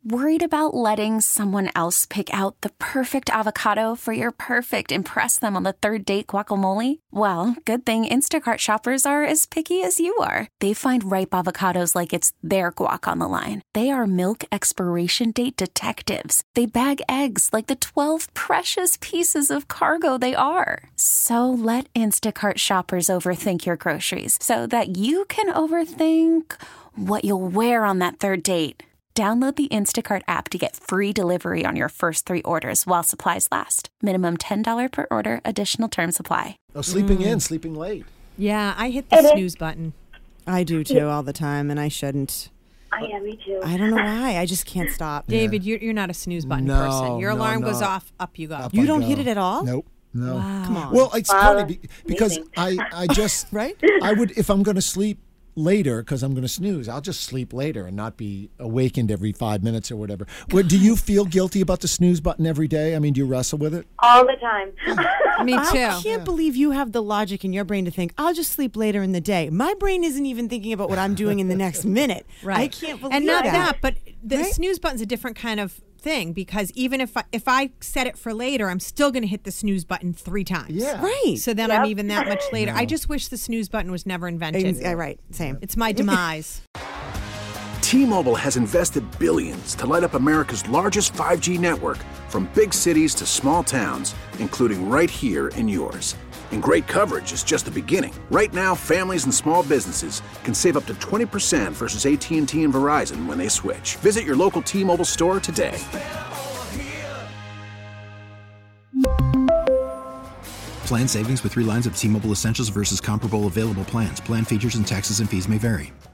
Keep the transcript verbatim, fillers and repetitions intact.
Worried about letting someone else pick out the perfect avocado for your perfect impress them on the third date guacamole? Well, good thing Instacart shoppers are as picky as you are. They find ripe avocados like it's their guac on the line. They are milk expiration date detectives. They bag eggs like the twelve precious pieces of cargo they are. So let Instacart shoppers overthink your groceries so that you can overthink what you'll wear on that third date. Download the Instacart app to get free delivery on your first three orders while supplies last. Minimum ten dollars per order. Additional terms apply. Oh, sleeping Mm. in, sleeping late. Yeah, I hit the snooze button. I do too all the time, and I shouldn't. Oh, yeah, me too. I don't know why. I just can't stop. David, you're, you're not a snooze button No, person. Your no, alarm no. goes off, up you go. Up You I don't go. hit it at all? Nope. No. Wow. Come on. Well, it's Wow, funny be- because amazing. I, I just, Right? I would, if I'm going to sleep later because I'm going to snooze, I'll just sleep later and not be awakened every five minutes or whatever. Where, do you feel guilty about the snooze button every day? I mean, do you wrestle with it? All the time. Me too. I can't believe you have the logic in your brain to think, I'll just sleep later in the day. My brain isn't even thinking about what I'm doing in the next minute. Right. I can't believe And not that. that, but the Right? snooze button's a different kind of thing because even if I, if I set it for later, I'm still going to hit the snooze button three times. Yeah. Right. So then Yep. I'm even that much later. I just wish the snooze button was never invented. Yeah, right. Same. It's my demise. T-Mobile has invested billions to light up America's largest five G network, from big cities to small towns, including right here in yours. And great coverage is just the beginning. Right now, families and small businesses can save up to twenty percent versus A T and T and Verizon when they switch. Visit your local T-Mobile store today. Plan savings with three lines of T-Mobile Essentials versus comparable available plans. Plan features and taxes and fees may vary.